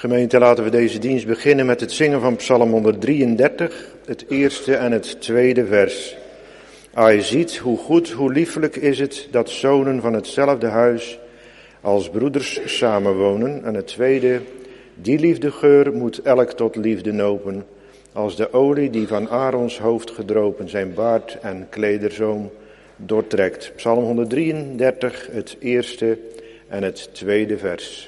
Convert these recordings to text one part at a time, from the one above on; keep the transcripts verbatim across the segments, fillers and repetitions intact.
Gemeente, laten we deze dienst beginnen met het zingen van Psalm honderddrieëndertig, het eerste en het tweede vers. Ah, je ziet hoe goed, hoe liefelijk is het dat zonen van hetzelfde huis als broeders samenwonen. En het tweede, die liefdegeur moet elk tot liefde nopen, als de olie die van Aarons hoofd gedropen zijn baard en klederzoom doortrekt. Psalm honderddrieëndertig, het eerste en het tweede vers.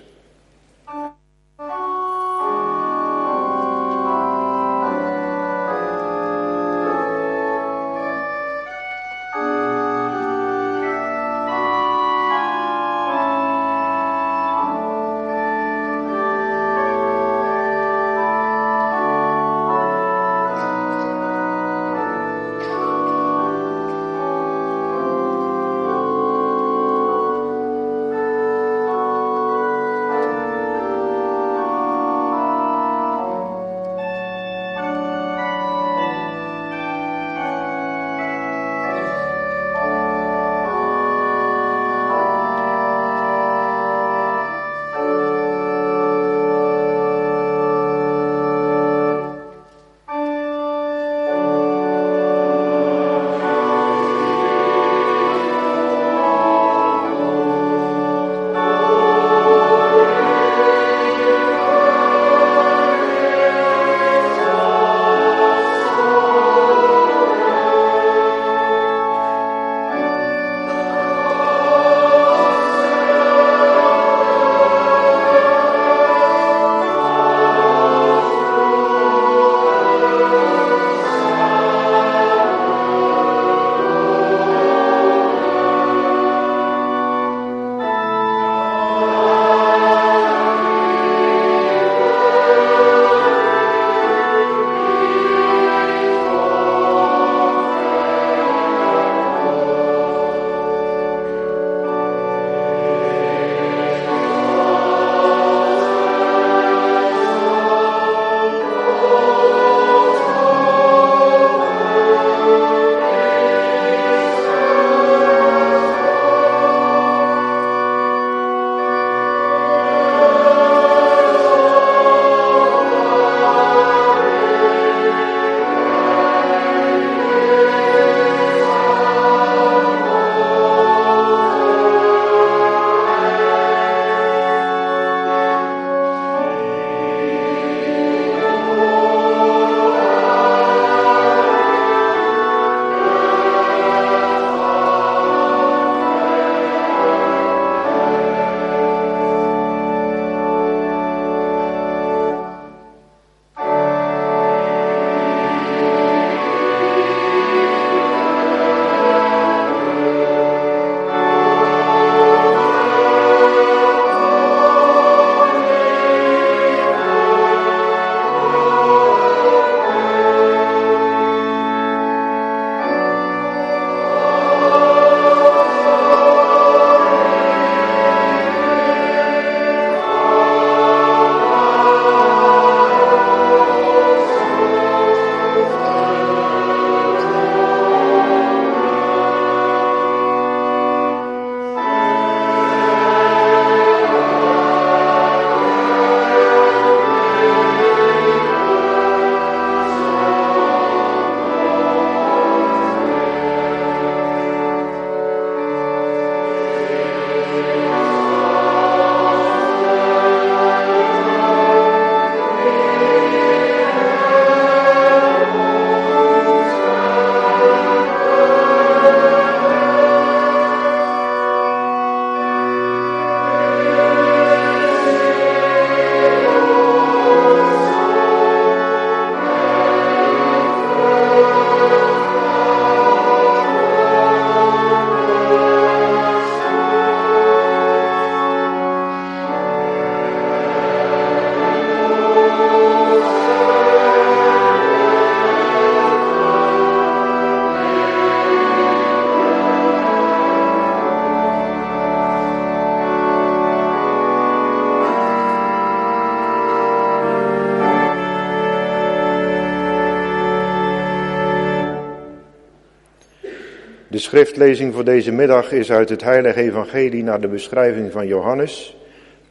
De schriftlezing voor deze middag is uit het Heilige Evangelie naar de beschrijving van Johannes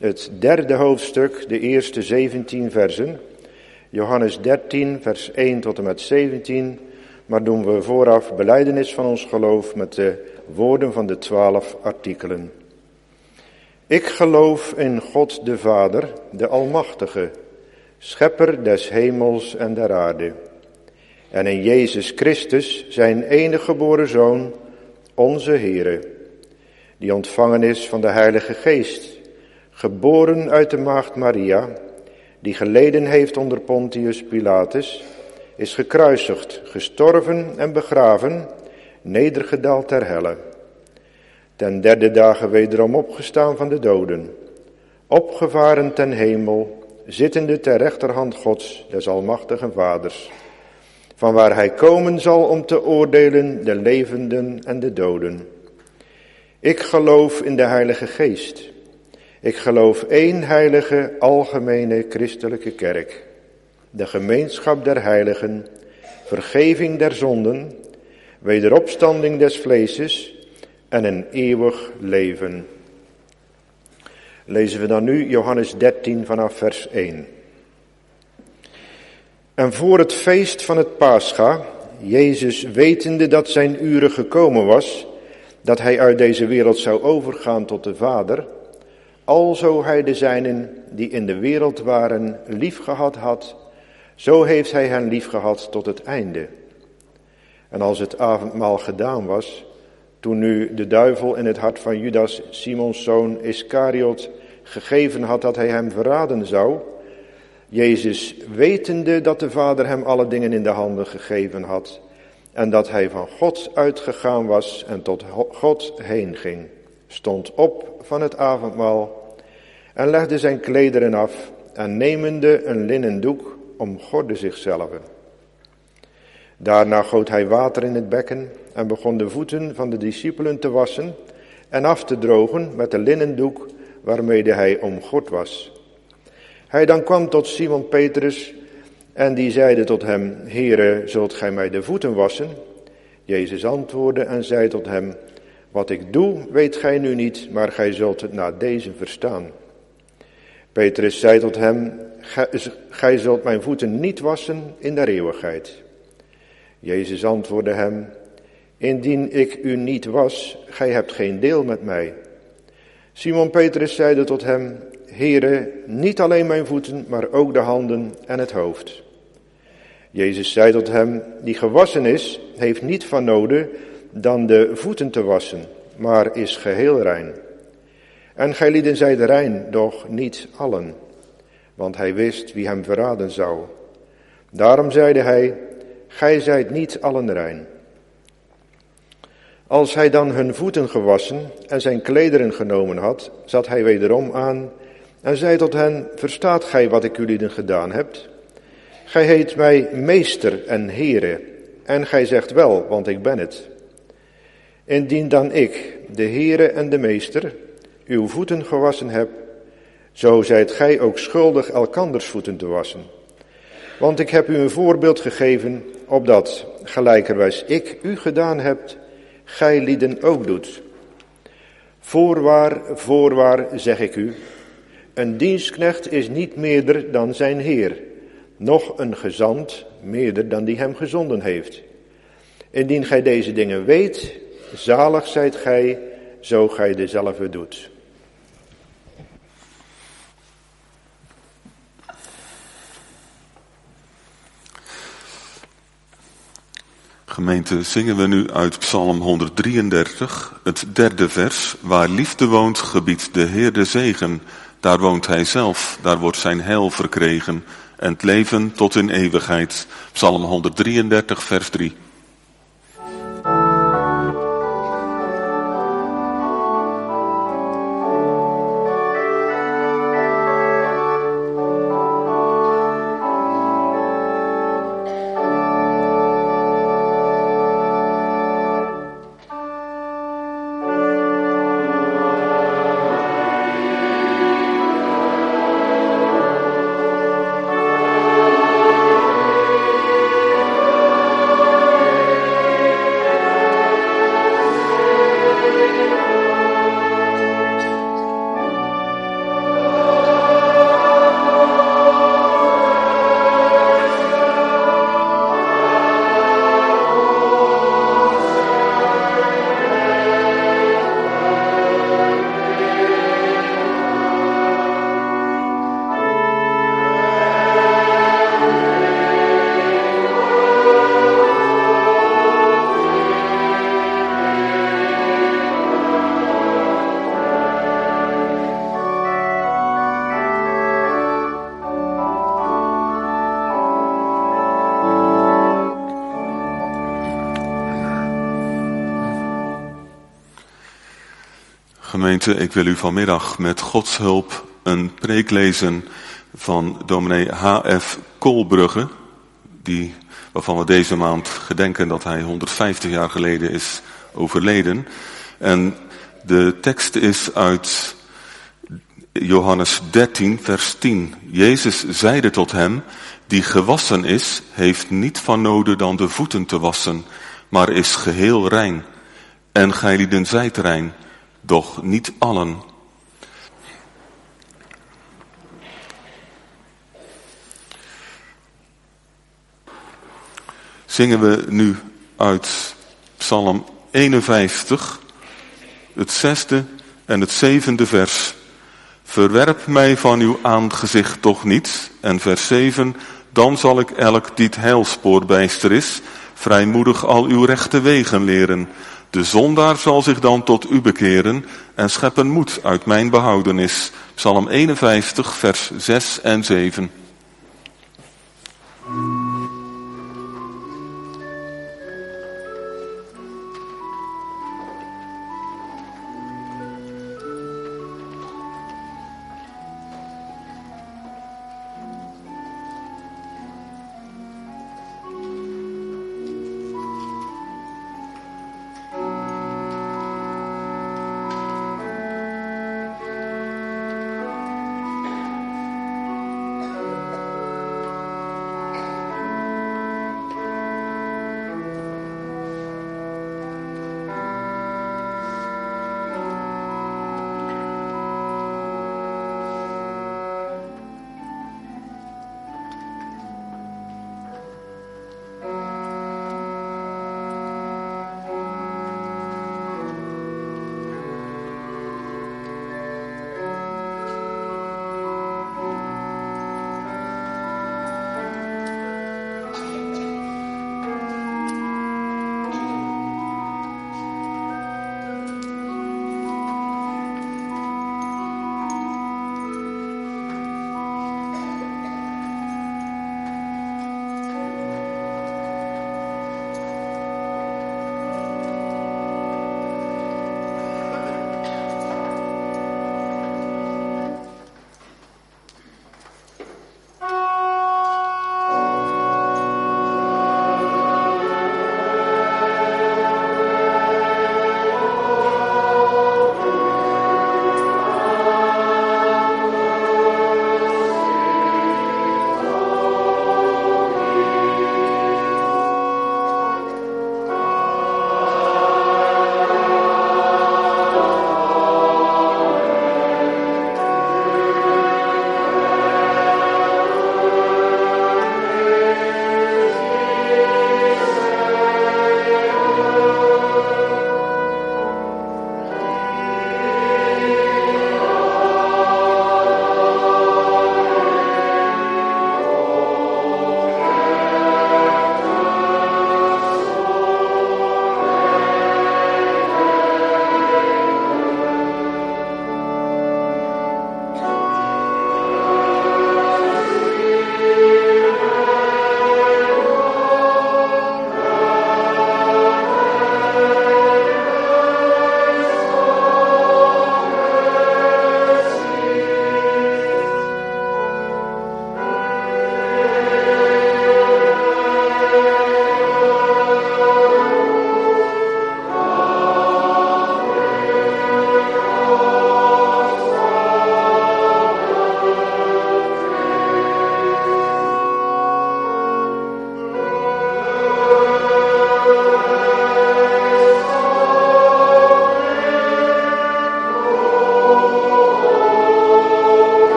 het derde hoofdstuk, de eerste zeventien versen. Johannes dertien, vers één tot en met zeventien. Maar doen we vooraf belijdenis van ons geloof met de woorden van de twaalf artikelen. Ik geloof in God de Vader, de Almachtige, schepper des hemels en der aarde. En in Jezus Christus, zijn enige geboren Zoon, onze Heere, die ontvangen is van de Heilige Geest, geboren uit de maagd Maria, die geleden heeft onder Pontius Pilatus, is gekruisigd, gestorven en begraven, nedergedaald ter helle. Ten derde dagen wederom opgestaan van de doden, opgevaren ten hemel, zittende ter rechterhand Gods, des almachtigen Vaders, vanwaar hij komen zal om te oordelen de levenden en de doden. Ik geloof in de Heilige Geest. Ik geloof één heilige, algemene christelijke kerk, de gemeenschap der heiligen, vergeving der zonden, wederopstanding des vleeses en een eeuwig leven. Lezen we dan nu Johannes dertien vanaf vers één. En voor het feest van het Pascha, Jezus wetende dat zijn uren gekomen was, dat hij uit deze wereld zou overgaan tot de Vader, alzo hij de zijnen die in de wereld waren liefgehad had, zo heeft hij hen liefgehad tot het einde. En als het avondmaal gedaan was, toen nu de duivel in het hart van Judas, Simons zoon Iskariot, gegeven had dat hij hem verraden zou, Jezus wetende dat de Vader hem alle dingen in de handen gegeven had, en dat hij van God uitgegaan was en tot God heen ging, stond op van het avondmaal en legde zijn klederen af en nemende een linnen doek omgordde zichzelf. Daarna goot hij water in het bekken en begon de voeten van de discipelen te wassen en af te drogen met de linnen doek waarmede hij omgord was. Hij dan kwam tot Simon Petrus en die zeide tot hem, Heere, zult gij mij de voeten wassen? Jezus antwoordde en zei tot hem, wat ik doe, weet gij nu niet, maar gij zult het na deze verstaan. Petrus zei tot hem, gij zult mijn voeten niet wassen in der eeuwigheid. Jezus antwoordde hem, indien ik u niet was, gij hebt geen deel met mij. Simon Petrus zeide tot hem, Heere, niet alleen mijn voeten, maar ook de handen en het hoofd. Jezus zei tot hem, die gewassen is, heeft niet van noden dan de voeten te wassen, maar is geheel rein. En gij lieden zijt rein, doch niet allen, want hij wist wie hem verraden zou. Daarom zeide hij, gij zijt niet allen rein. Als hij dan hun voeten gewassen en zijn klederen genomen had, zat hij wederom aan en zei tot hen, verstaat gij wat ik jullie gedaan hebt? Gij heet mij meester en Heere, en gij zegt wel, want ik ben het. Indien dan ik, de Heere en de meester, uw voeten gewassen heb, zo zijt gij ook schuldig elkanders voeten te wassen. Want ik heb u een voorbeeld gegeven, opdat, gelijkerwijs ik u gedaan heb, gij lieden ook doet. Voorwaar, voorwaar, zeg ik u, een dienstknecht is niet meerder dan zijn Heer, noch een gezant meerder dan die hem gezonden heeft. Indien gij deze dingen weet, zalig zijt gij, zo gij dezelfde doet. Gemeente, zingen we nu uit Psalm honderddrieëndertig, het derde vers. Waar liefde woont, gebiedt de Heer de zegen. Daar woont hij zelf, daar wordt zijn heil verkregen. En het leven tot in eeuwigheid. Psalm honderddrieëndertig, vers drie. Amen. Gemeente, ik wil u vanmiddag met Gods hulp een preek lezen van dominee H F Koolbrugge, die, waarvan we deze maand gedenken dat hij honderdvijftig jaar geleden is overleden. En de tekst is uit Johannes dertien, vers tien. Jezus zeide tot hem, die gewassen is, heeft niet van noden dan de voeten te wassen, maar is geheel rein. En gijlieden zijt rein, doch niet allen. Zingen we nu uit Psalm eenenvijftig, het zesde en het zevende vers. Verwerp mij van uw aangezicht toch niet. En vers zeven, dan zal ik elk die het heilspoor bijster is, vrijmoedig al uw rechte wegen leren. De zondaar zal zich dan tot u bekeren en scheppen moed uit mijn behoudenis. Psalm eenenvijftig, vers zes en zeven.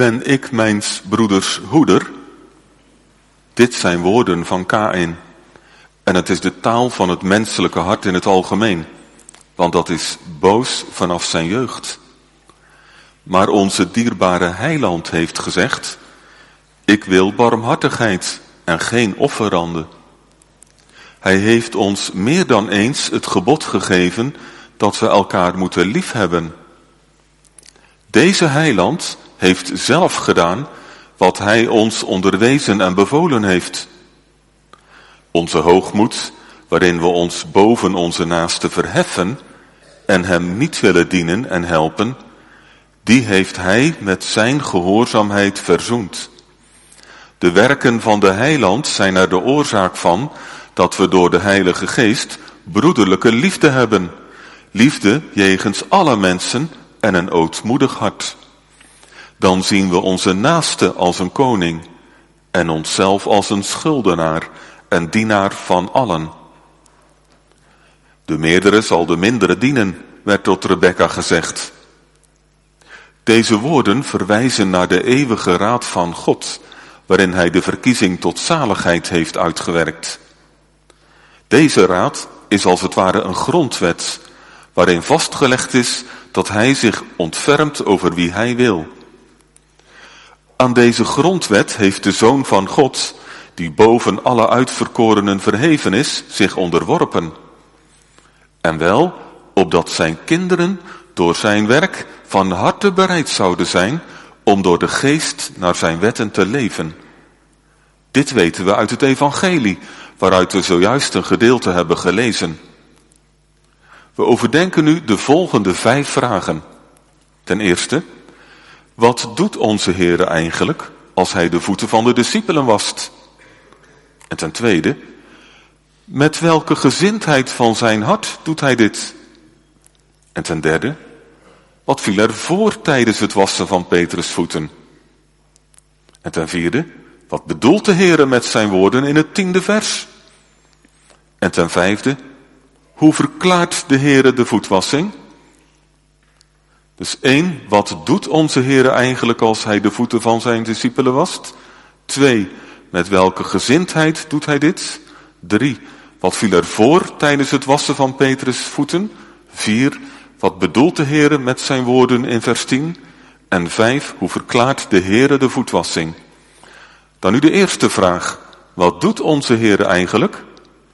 ben ik mijns broeders hoeder? Dit zijn woorden van Kaïn. En het is de taal van het menselijke hart in het algemeen. Want dat is boos vanaf zijn jeugd. Maar onze dierbare heiland heeft gezegd: ik wil barmhartigheid en geen offeranden. Hij heeft ons meer dan eens het gebod gegeven dat we elkaar moeten liefhebben. Deze heiland heeft zelf gedaan wat hij ons onderwezen en bevolen heeft. Onze hoogmoed, waarin we ons boven onze naaste verheffen en hem niet willen dienen en helpen, die heeft hij met zijn gehoorzaamheid verzoend. De werken van de heiland zijn er de oorzaak van dat we door de Heilige Geest broederlijke liefde hebben. Liefde jegens alle mensen en een ootmoedig hart. Dan zien we onze naaste als een koning en onszelf als een schuldenaar en dienaar van allen. De meerdere zal de mindere dienen, werd tot Rebekka gezegd. Deze woorden verwijzen naar de eeuwige raad van God, waarin hij de verkiezing tot zaligheid heeft uitgewerkt. Deze raad is als het ware een grondwet, waarin vastgelegd is dat hij zich ontfermt over wie hij wil. Aan deze grondwet heeft de Zoon van God, die boven alle uitverkorenen verheven is, zich onderworpen. En wel, opdat zijn kinderen door zijn werk van harte bereid zouden zijn om door de geest naar zijn wetten te leven. Dit weten we uit het evangelie, waaruit we zojuist een gedeelte hebben gelezen. We overdenken nu de volgende vijf vragen. Ten eerste, wat doet onze Heere eigenlijk als hij de voeten van de discipelen wast? En ten tweede, met welke gezindheid van zijn hart doet hij dit? En ten derde, wat viel er voor tijdens het wassen van Petrus' voeten? En ten vierde, wat bedoelt de Heere met zijn woorden in het tiende vers? En ten vijfde, hoe verklaart de Heere de voetwassing? Dus één, wat doet onze Heere eigenlijk als hij de voeten van zijn discipelen wast? Twee, met welke gezindheid doet hij dit? Drie, wat viel er voor tijdens het wassen van Petrus' voeten? Vier, wat bedoelt de Heere met zijn woorden in vers tien? En vijf, hoe verklaart de Heere de voetwassing? Dan nu de eerste vraag. Wat doet onze Heere eigenlijk?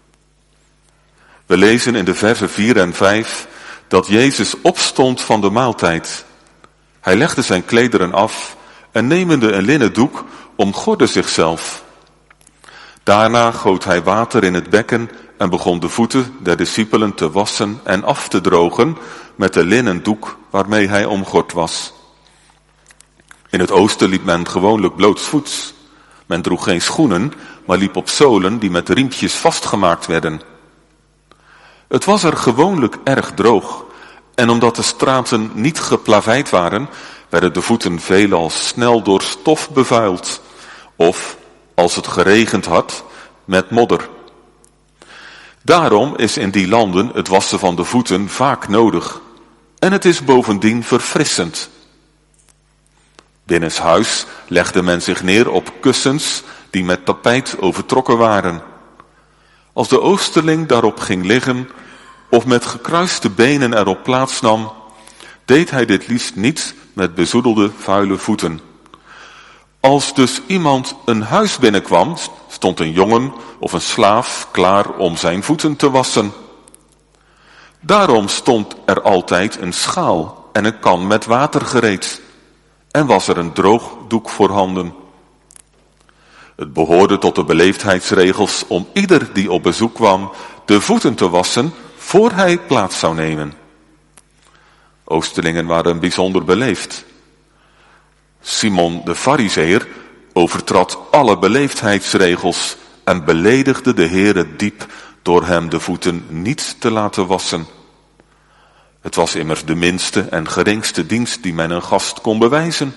We lezen in de versen vier en vijf dat Jezus opstond van de maaltijd. Hij legde zijn klederen af en nemende een linnen doek omgordde zichzelf. Daarna goot hij water in het bekken en begon de voeten der discipelen te wassen en af te drogen met de linnen doek waarmee hij omgord was. In het oosten liep men gewoonlijk blootsvoets. Men droeg geen schoenen, maar liep op zolen die met riempjes vastgemaakt werden. Het was er gewoonlijk erg droog, en omdat de straten niet geplaveid waren, werden de voeten veelal snel door stof bevuild, of, als het geregend had, met modder. Daarom is in die landen het wassen van de voeten vaak nodig, en het is bovendien verfrissend. Binnenshuis legde men zich neer op kussens die met tapijt overtrokken waren. Als de oosterling daarop ging liggen of met gekruiste benen erop plaatsnam, deed hij dit liefst niet met bezoedelde vuile voeten. Als dus iemand een huis binnenkwam, stond een jongen of een slaaf klaar om zijn voeten te wassen. Daarom stond er altijd een schaal en een kan met water gereed. En was er een droogdoek voorhanden. Het behoorde tot de beleefdheidsregels om ieder die op bezoek kwam de voeten te wassen voor hij plaats zou nemen. Oosterlingen waren bijzonder beleefd. Simon de Farizeeër overtrad alle beleefdheidsregels en beledigde de Heere diep door hem de voeten niet te laten wassen. Het was immers de minste en geringste dienst die men een gast kon bewijzen.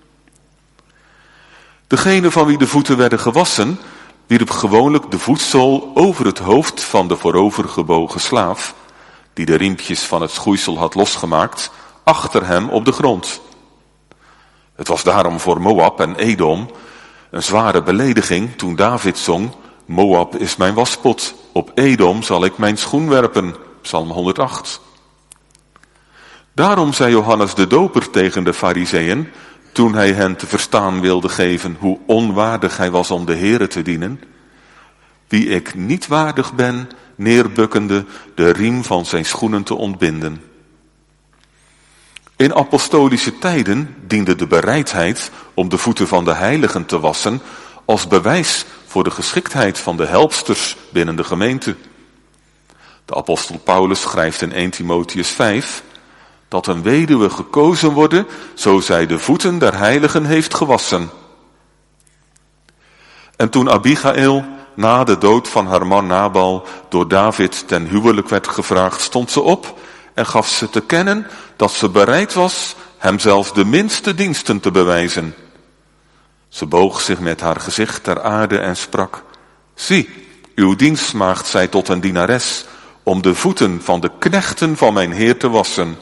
Degene van wie de voeten werden gewassen, wierp gewoonlijk de voetzool over het hoofd van de voorovergebogen slaaf, die de riempjes van het schoeisel had losgemaakt, achter hem op de grond. Het was daarom voor Moab en Edom een zware belediging toen David zong: Moab is mijn waspot, op Edom zal ik mijn schoen werpen. Psalm honderdacht. Daarom zei Johannes de Doper tegen de Farizeeën, toen hij hen te verstaan wilde geven hoe onwaardig hij was om de Here te dienen: wie ik niet waardig ben, neerbukkende, de riem van zijn schoenen te ontbinden. In apostolische tijden diende de bereidheid om de voeten van de heiligen te wassen als bewijs voor de geschiktheid van de helpsters binnen de gemeente. De apostel Paulus schrijft in eerste Timotheüs vijf dat een weduwe gekozen worden, zo zij de voeten der heiligen heeft gewassen. En toen Abigail na de dood van haar man Nabal door David ten huwelijk werd gevraagd, stond ze op en gaf ze te kennen dat ze bereid was hem zelfs de minste diensten te bewijzen. Ze boog zich met haar gezicht ter aarde en sprak: zie, uw dienstmaagd zij tot een dienares, om de voeten van de knechten van mijn Heer te wassen.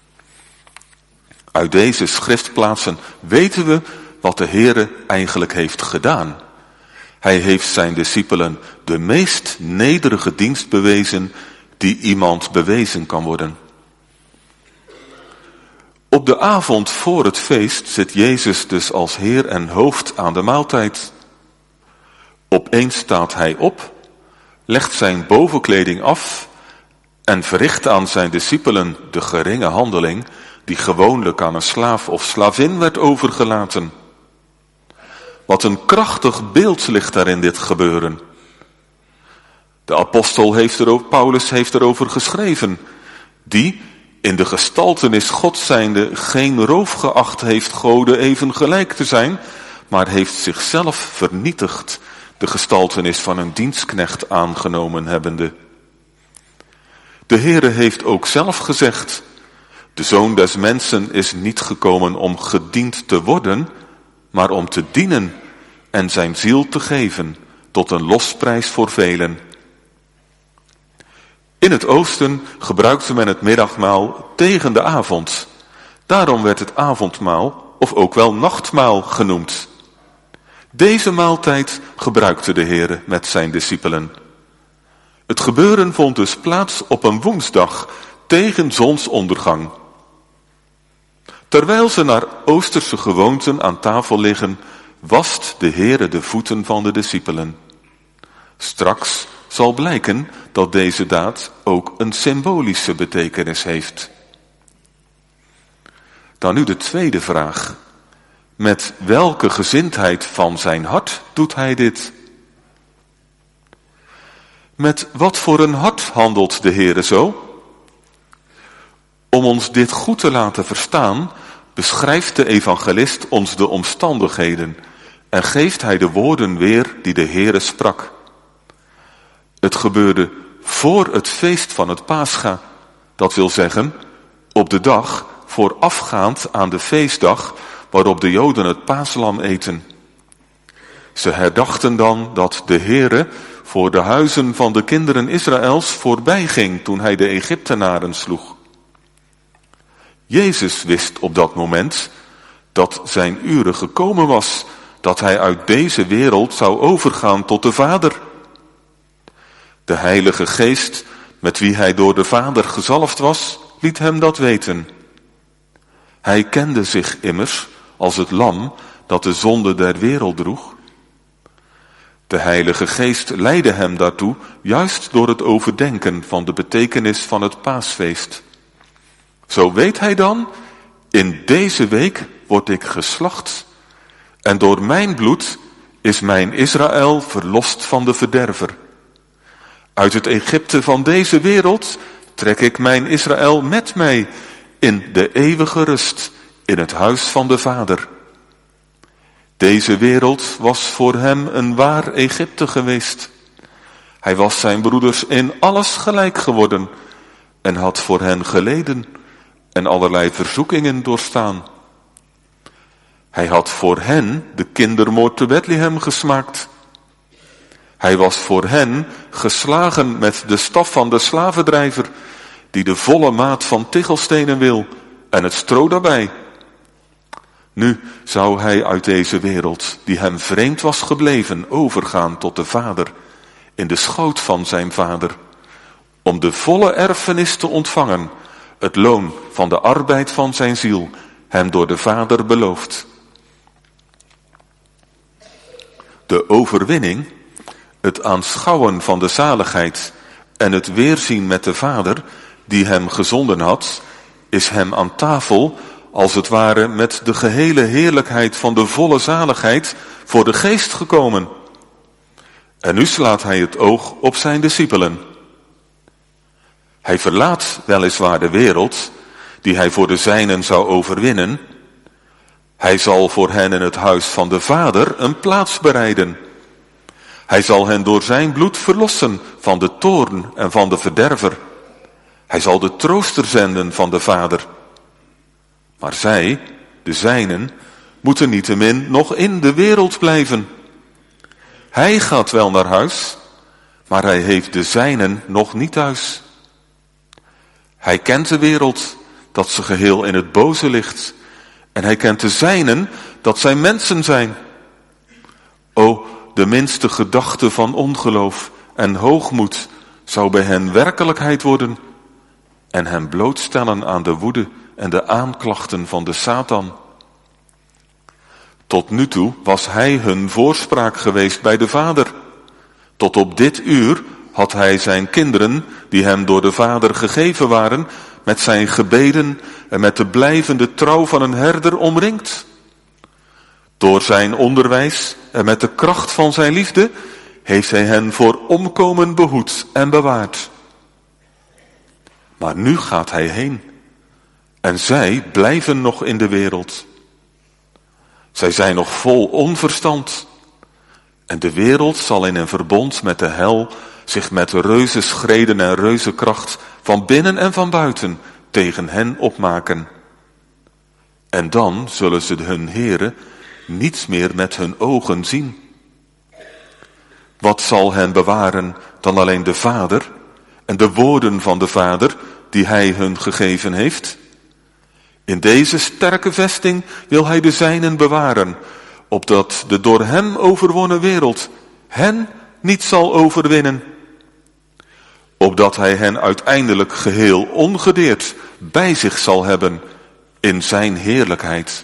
Uit deze schriftplaatsen weten we wat de Heere eigenlijk heeft gedaan. Hij heeft zijn discipelen de meest nederige dienst bewezen die iemand bewezen kan worden. Op de avond voor het feest zit Jezus dus als Heer en hoofd aan de maaltijd. Opeens staat hij op, legt zijn bovenkleding af en verricht aan zijn discipelen de geringe handeling die gewoonlijk aan een slaaf of slavin werd overgelaten. Wat een krachtig beeld ligt daar in dit gebeuren. De apostel heeft erover, Paulus heeft erover geschreven, die in de gestaltenis God zijnde geen roof geacht heeft Gode even gelijk te zijn, maar heeft zichzelf vernietigd, de gestaltenis van een dienstknecht aangenomen hebbende. De Heere heeft ook zelf gezegd: de Zoon des Mensen is niet gekomen om gediend te worden, maar om te dienen en zijn ziel te geven tot een losprijs voor velen. In het oosten gebruikte men het middagmaal tegen de avond. Daarom werd het avondmaal, of ook wel nachtmaal genoemd. Deze maaltijd gebruikte de Heere met zijn discipelen. Het gebeuren vond dus plaats op een woensdag tegen zonsondergang. Terwijl ze naar oosterse gewoonten aan tafel liggen, wast de Heere de voeten van de discipelen. Straks zal blijken dat deze daad ook een symbolische betekenis heeft. Dan nu de tweede vraag. Met welke gezindheid van zijn hart doet hij dit? Met wat voor een hart handelt de Heere zo? Om ons dit goed te laten verstaan, beschrijft de evangelist ons de omstandigheden en geeft hij de woorden weer die de Heere sprak. Het gebeurde voor het feest van het Pascha, dat wil zeggen op de dag voorafgaand aan de feestdag waarop de Joden het paaslam eten. Ze herdachten dan dat de Heere voor de huizen van de kinderen Israëls voorbij ging toen hij de Egyptenaren sloeg. Jezus wist op dat moment dat zijn uren gekomen was, dat hij uit deze wereld zou overgaan tot de Vader. De Heilige Geest, met wie hij door de Vader gezalfd was, liet hem dat weten. Hij kende zich immers als het lam dat de zonde der wereld droeg. De Heilige Geest leidde hem daartoe, juist door het overdenken van de betekenis van het paasfeest. Zo weet hij dan, in deze week word ik geslacht en door mijn bloed is mijn Israël verlost van de verderver. Uit het Egypte van deze wereld trek ik mijn Israël met mij in de eeuwige rust, in het huis van de Vader. Deze wereld was voor hem een waar Egypte geweest. Hij was zijn broeders in alles gelijk geworden en had voor hen geleden en allerlei verzoekingen doorstaan. Hij had voor hen de kindermoord te Bethlehem gesmaakt. Hij was voor hen geslagen met de staf van de slavendrijver, die de volle maat van tichelstenen wil en het stro daarbij. Nu zou hij uit deze wereld, die hem vreemd was gebleven, overgaan tot de Vader, in de schoot van zijn Vader, om de volle erfenis te ontvangen, het loon van de arbeid van zijn ziel, hem door de Vader beloofd. De overwinning, het aanschouwen van de zaligheid en het weerzien met de Vader, die hem gezonden had, is hem aan tafel, als het ware met de gehele heerlijkheid van de volle zaligheid, voor de geest gekomen. En nu slaat hij het oog op zijn discipelen. Hij verlaat weliswaar de wereld, die hij voor de zijnen zou overwinnen. Hij zal voor hen in het huis van de Vader een plaats bereiden. Hij zal hen door zijn bloed verlossen van de toorn en van de verderver. Hij zal de trooster zenden van de Vader. Maar zij, de zijnen, moeten niettemin nog in de wereld blijven. Hij gaat wel naar huis, maar hij heeft de zijnen nog niet thuis. Hij kent de wereld, dat ze geheel in het boze ligt. En hij kent de zijnen, dat zij mensen zijn. O, de minste gedachte van ongeloof en hoogmoed zou bij hen werkelijkheid worden en hen blootstellen aan de woede en de aanklachten van de Satan. Tot nu toe was hij hun voorspraak geweest bij de Vader. Tot op dit uur had hij zijn kinderen, die hem door de Vader gegeven waren, met zijn gebeden en met de blijvende trouw van een herder omringd. Door zijn onderwijs en met de kracht van zijn liefde heeft hij hen voor omkomen behoed en bewaard. Maar nu gaat hij heen en zij blijven nog in de wereld. Zij zijn nog vol onverstand en de wereld zal in een verbond met de hel zich met reuzenschreden en reuzenkracht van binnen en van buiten tegen hen opmaken. En dan zullen ze hun Heere niets meer met hun ogen zien. Wat zal hen bewaren dan alleen de Vader en de woorden van de Vader die hij hun gegeven heeft? In deze sterke vesting wil hij de zijnen bewaren, opdat de door hem overwonnen wereld hen niet zal overwinnen. Opdat hij hen uiteindelijk geheel ongedeerd bij zich zal hebben in zijn heerlijkheid.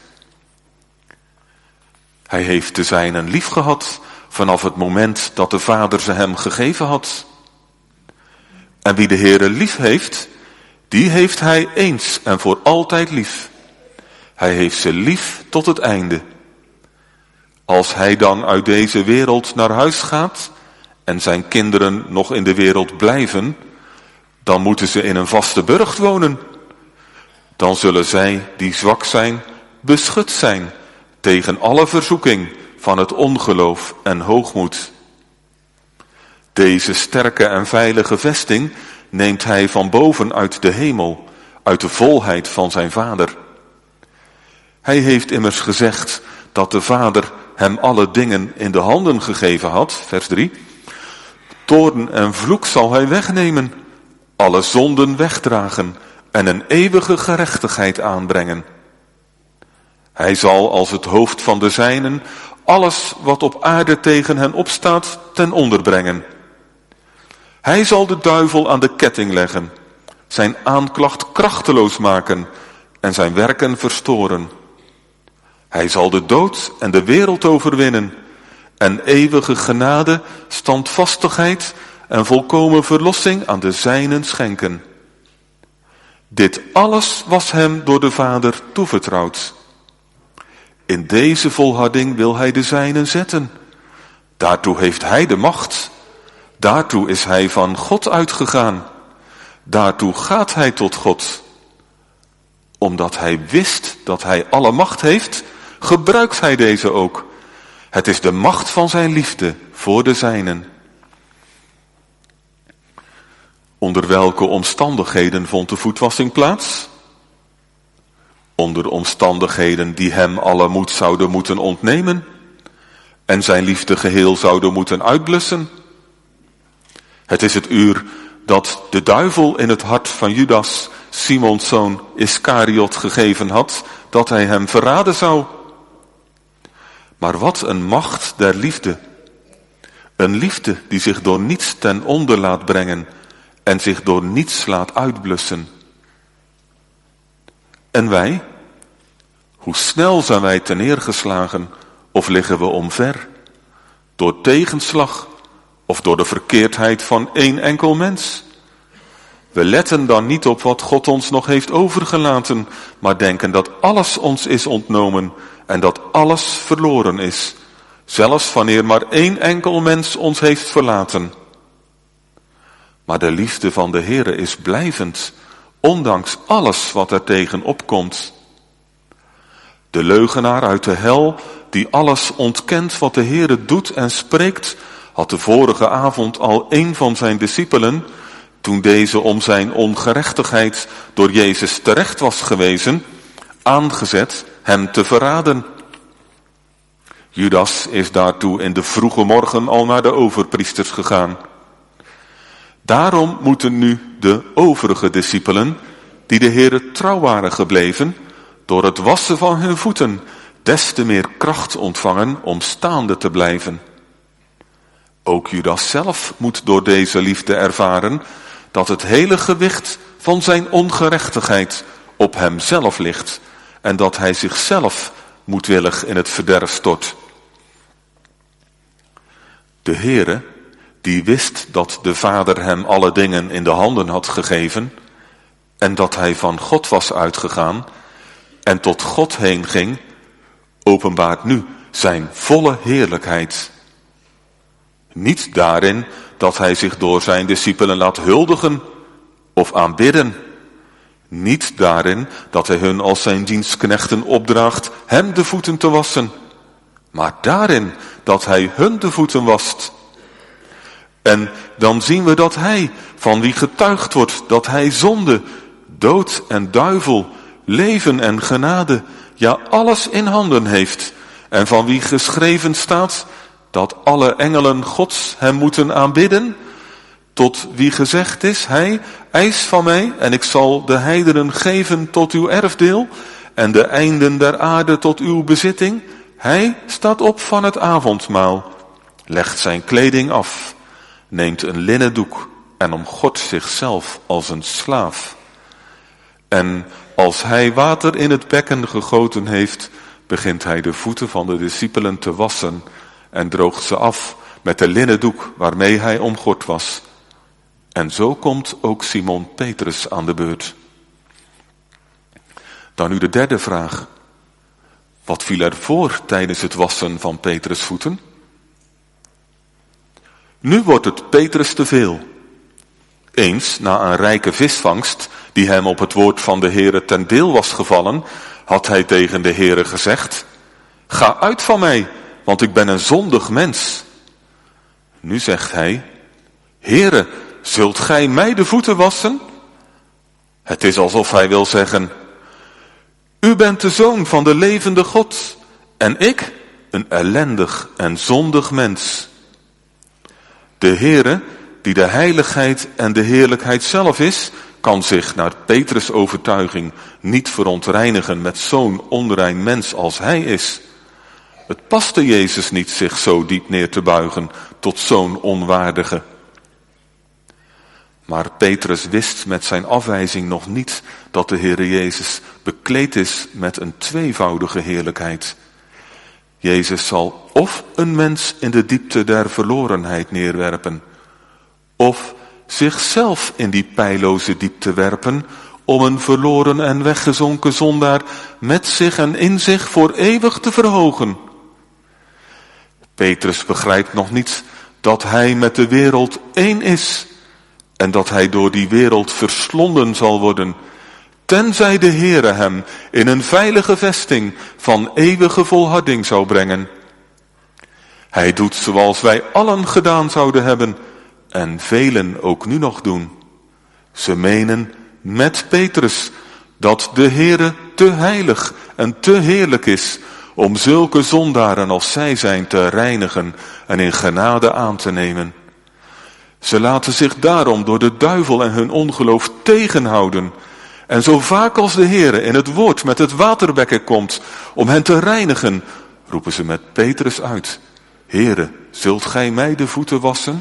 Hij heeft de zijnen lief gehad vanaf het moment dat de Vader ze hem gegeven had. En wie de Heere lief heeft, die heeft hij eens en voor altijd lief. Hij heeft ze lief tot het einde. Als hij dan uit deze wereld naar huis gaat en zijn kinderen nog in de wereld blijven, dan moeten ze in een vaste burcht wonen. Dan zullen zij, die zwak zijn, beschut zijn tegen alle verzoeking van het ongeloof en hoogmoed. Deze sterke en veilige vesting neemt hij van boven uit de hemel, uit de volheid van zijn Vader. Hij heeft immers gezegd dat de Vader hem alle dingen in de handen gegeven had, vers drie. Toorn en vloek zal hij wegnemen, alle zonden wegdragen en een eeuwige gerechtigheid aanbrengen. Hij zal als het hoofd van de zijnen alles wat op aarde tegen hen opstaat ten onder brengen. Hij zal de duivel aan de ketting leggen, zijn aanklacht krachteloos maken en zijn werken verstoren. Hij zal de dood en de wereld overwinnen en eeuwige genade, standvastigheid en volkomen verlossing aan de zijnen schenken. Dit alles was hem door de Vader toevertrouwd. In deze volharding wil hij de zijnen zetten. Daartoe heeft hij de macht. Daartoe is hij van God uitgegaan. Daartoe gaat hij tot God. Omdat hij wist dat hij alle macht heeft, gebruikt hij deze ook. Het is de macht van zijn liefde voor de zijnen. Onder welke omstandigheden vond de voetwassing plaats? Onder omstandigheden die hem alle moed zouden moeten ontnemen en zijn liefde geheel zouden moeten uitblussen. Het is het uur dat de duivel in het hart van Judas, Simons zoon Iskariot, gegeven had, dat hij hem verraden zou. Maar wat een macht der liefde. Een liefde die zich door niets ten onder laat brengen en zich door niets laat uitblussen. En wij? Hoe snel zijn wij teneergeslagen of liggen we omver? Door tegenslag of door de verkeerdheid van één enkel mens? We letten dan niet op wat God ons nog heeft overgelaten, maar denken dat alles ons is ontnomen en dat alles verloren is, zelfs wanneer maar één enkel mens ons heeft verlaten. Maar de liefde van de Heere is blijvend, ondanks alles wat er tegen opkomt. De leugenaar uit de hel, die alles ontkent wat de Heere doet en spreekt, had de vorige avond al een van zijn discipelen, toen deze om zijn ongerechtigheid door Jezus terecht was gewezen, aangezet hem te verraden. Judas is daartoe in de vroege morgen al naar de overpriesters gegaan. Daarom moeten nu de overige discipelen, die de Heere trouw waren gebleven, door het wassen van hun voeten des te meer kracht ontvangen om staande te blijven. Ook Judas zelf moet door deze liefde ervaren dat het hele gewicht van zijn ongerechtigheid op hemzelf ligt en dat hij zichzelf moedwillig in het verderf stort. De Heere, die wist dat de Vader hem alle dingen in de handen had gegeven en dat hij van God was uitgegaan en tot God heen ging, openbaart nu zijn volle heerlijkheid. Niet daarin dat hij zich door zijn discipelen laat huldigen of aanbidden. Niet daarin dat hij hun als zijn dienstknechten opdraagt hem de voeten te wassen. Maar daarin dat hij hun de voeten wast. En dan zien we dat hij, van wie getuigd wordt dat hij zonde, dood en duivel, leven en genade, ja alles in handen heeft. En van wie geschreven staat dat alle engelen Gods hem moeten aanbidden, tot wie gezegd is, hij, eis van mij en ik zal de heidenen geven tot uw erfdeel en de einden der aarde tot uw bezitting. Hij staat op van het avondmaal, legt zijn kleding af, neemt een linnen doek en omgort zichzelf als een slaaf. En als hij water in het bekken gegoten heeft, begint hij de voeten van de discipelen te wassen en droogt ze af met de linnen doek waarmee hij omgord was. En zo komt ook Simon Petrus aan de beurt. Dan nu de derde vraag. Wat viel er voor tijdens het wassen van Petrus' voeten? Nu wordt het Petrus te veel. Eens, na een rijke visvangst, die hem op het woord van de Heere ten deel was gevallen, had hij tegen de Heere gezegd, ga uit van mij, want ik ben een zondig mens. Nu zegt hij, Heere, zult gij mij de voeten wassen? Het is alsof hij wil zeggen, u bent de zoon van de levende God en ik een ellendig en zondig mens. De Heere, die de heiligheid en de heerlijkheid zelf is, kan zich naar Petrus' overtuiging niet verontreinigen met zo'n onrein mens als hij is. Het paste Jezus niet zich zo diep neer te buigen tot zo'n onwaardige. Maar Petrus wist met zijn afwijzing nog niet dat de Heere Jezus bekleed is met een tweevoudige heerlijkheid. Jezus zal of een mens in de diepte der verlorenheid neerwerpen, of zichzelf in die peilloze diepte werpen, om een verloren en weggezonken zondaar met zich en in zich voor eeuwig te verhogen. Petrus begrijpt nog niet dat hij met de wereld één is en dat hij door die wereld verslonden zal worden, tenzij de Heere hem in een veilige vesting van eeuwige volharding zou brengen. Hij doet zoals wij allen gedaan zouden hebben en velen ook nu nog doen. Ze menen met Petrus dat de Heere te heilig en te heerlijk is om zulke zondaren als zij zijn te reinigen en in genade aan te nemen. Ze laten zich daarom door de duivel en hun ongeloof tegenhouden. En zo vaak als de Heere in het woord met het waterbekken komt om hen te reinigen, roepen ze met Petrus uit: Heere, zult gij mij de voeten wassen?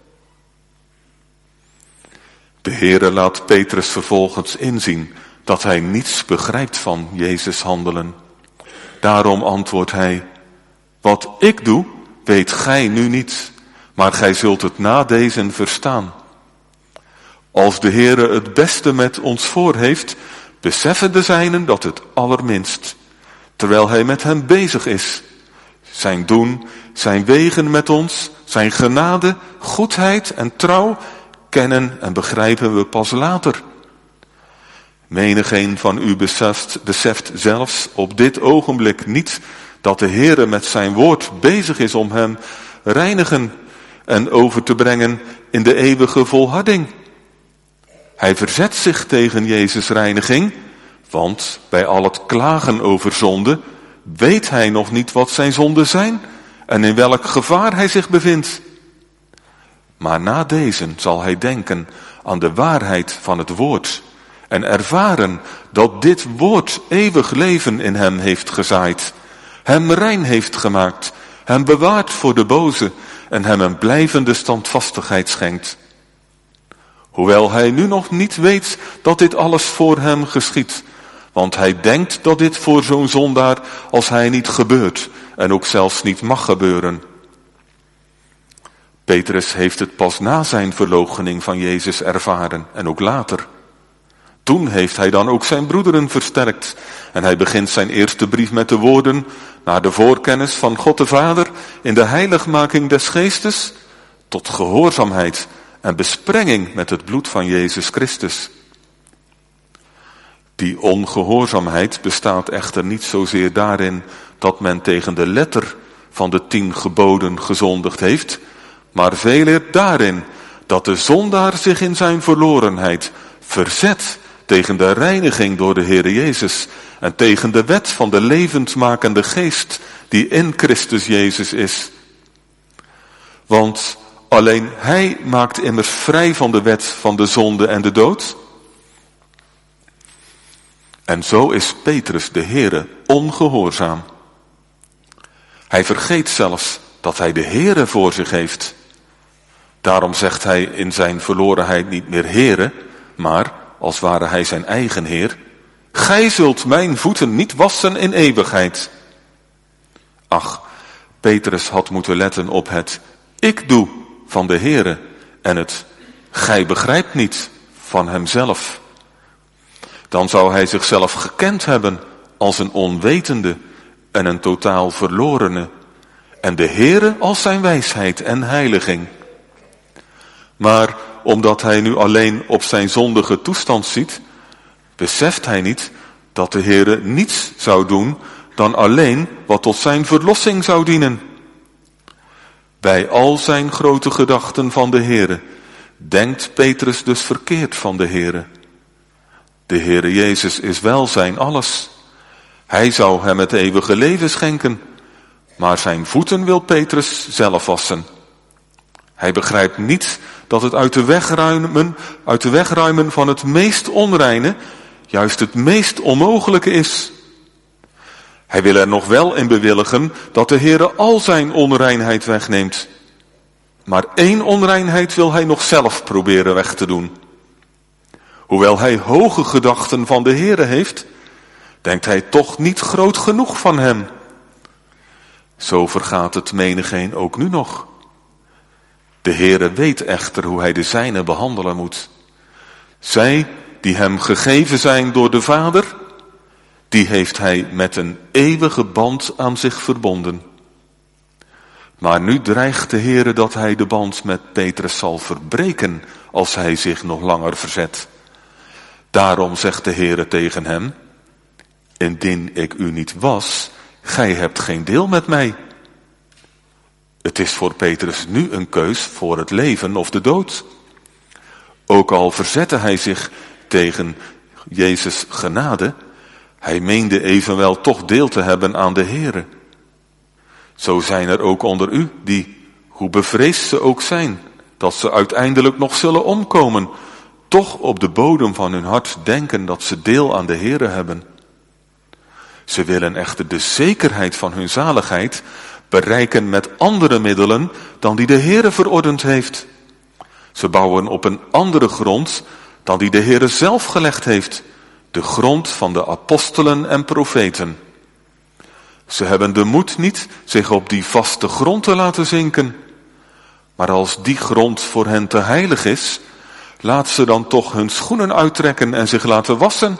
De Heere laat Petrus vervolgens inzien dat hij niets begrijpt van Jezus' handelen. Daarom antwoordt hij: Wat ik doe, weet gij nu niet, maar gij zult het na deze verstaan. Als de Heere het beste met ons voor heeft, beseffen de zijnen dat het allerminst, terwijl hij met hen bezig is. Zijn doen, zijn wegen met ons, zijn genade, goedheid en trouw kennen en begrijpen we pas later. Menigeen van u beseft, beseft zelfs op dit ogenblik niet dat de Heere met zijn woord bezig is om hem reinigen en over te brengen in de eeuwige volharding. Hij verzet zich tegen Jezus' reiniging, want bij al het klagen over zonde weet hij nog niet wat zijn zonden zijn en in welk gevaar hij zich bevindt. Maar na deze zal hij denken aan de waarheid van het woord en ervaren dat dit woord eeuwig leven in hem heeft gezaaid, hem rein heeft gemaakt, hem bewaart voor de boze en hem een blijvende standvastigheid schenkt. Hoewel hij nu nog niet weet dat dit alles voor hem geschiet, want hij denkt dat dit voor zo'n zondaar als hij niet gebeurt en ook zelfs niet mag gebeuren. Petrus heeft het pas na zijn verloochening van Jezus ervaren en ook later. Toen heeft hij dan ook zijn broederen versterkt en hij begint zijn eerste brief met de woorden: naar de voorkennis van God de Vader in de heiligmaking des geestes, tot gehoorzaamheid en besprenging met het bloed van Jezus Christus. Die ongehoorzaamheid bestaat echter niet zozeer daarin dat men tegen de letter van de tien geboden gezondigd heeft, maar veeleer daarin dat de zondaar zich in zijn verlorenheid verzet tegen de reiniging door de Heere Jezus en tegen de wet van de levendmakende geest die in Christus Jezus is. Want alleen hij maakt immers vrij van de wet van de zonde en de dood. En zo is Petrus de Heere ongehoorzaam. Hij vergeet zelfs dat hij de Heere voor zich heeft. Daarom zegt hij in zijn verlorenheid niet meer Heere, maar als ware hij zijn eigen Heer: Gij zult mijn voeten niet wassen in eeuwigheid. Ach, Petrus had moeten letten op het ik doe van de Heere en het gij begrijpt niet van hemzelf. Dan zou hij zichzelf gekend hebben als een onwetende en een totaal verlorene en de Heere als zijn wijsheid en heiliging. Maar omdat hij nu alleen op zijn zondige toestand ziet, beseft hij niet dat de Heere niets zou doen dan alleen wat tot zijn verlossing zou dienen. Bij al zijn grote gedachten van de Heere denkt Petrus dus verkeerd van de Heere. De Heere Jezus is wel zijn alles. Hij zou hem het eeuwige leven schenken, maar zijn voeten wil Petrus zelf wassen. Hij begrijpt niet dat het uit de weg ruimen, uit de weg ruimen van het meest onreine juist het meest onmogelijke is. Hij wil er nog wel in bewilligen dat de Heere al zijn onreinheid wegneemt. Maar één onreinheid wil hij nog zelf proberen weg te doen. Hoewel hij hoge gedachten van de Heere heeft, denkt hij toch niet groot genoeg van hem. Zo vergaat het menigeen ook nu nog. De Heere weet echter hoe hij de zijnen behandelen moet. Zij die hem gegeven zijn door de Vader, die heeft hij met een eeuwige band aan zich verbonden. Maar nu dreigt de Heere dat hij de band met Petrus zal verbreken als hij zich nog langer verzet. Daarom zegt de Heere tegen hem: indien ik u niet was, gij hebt geen deel met mij. Het is voor Petrus nu een keus voor het leven of de dood. Ook al verzette hij zich tegen Jezus' genade, hij meende evenwel toch deel te hebben aan de Heere. Zo zijn er ook onder u die, hoe bevreesd ze ook zijn, dat ze uiteindelijk nog zullen omkomen, toch op de bodem van hun hart denken dat ze deel aan de Heere hebben. Ze willen echter de zekerheid van hun zaligheid bereiken met andere middelen dan die de Heere verordend heeft. Ze bouwen op een andere grond dan die de Heere zelf gelegd heeft, de grond van de apostelen en profeten. Ze hebben de moed niet zich op die vaste grond te laten zinken. Maar als die grond voor hen te heilig is, laat ze dan toch hun schoenen uittrekken en zich laten wassen.